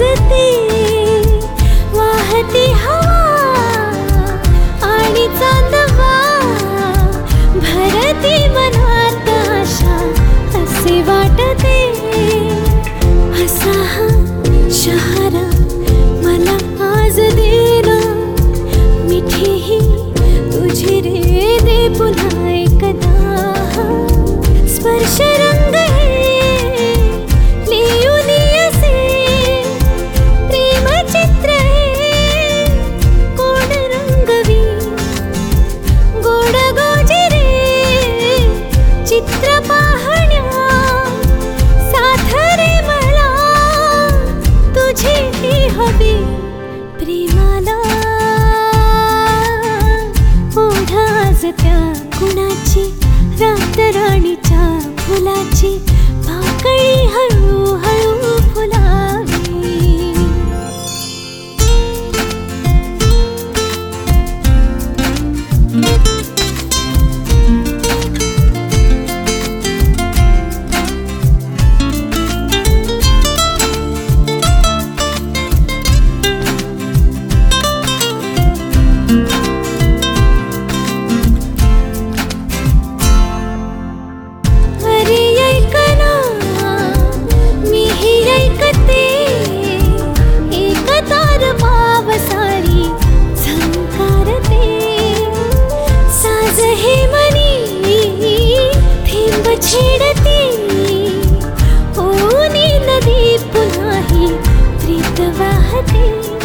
वाजते वाहती हवा आणि चांदवा भरती मनात आशा असे वाटते असा हा शहर मला आज देना मिठी ही तुझी रे दे पुन्हा एकदा स्पर्श रंग चित्र पाहण्या साथरे मला तुझी ही हवी प्रेमाला ओढाज त्या कुणाची रात राणीच्या फुलाची पाकळी हळूहळू फुलावी छेडती ओ नी नदी पुन्हा ही प्रीत वाहते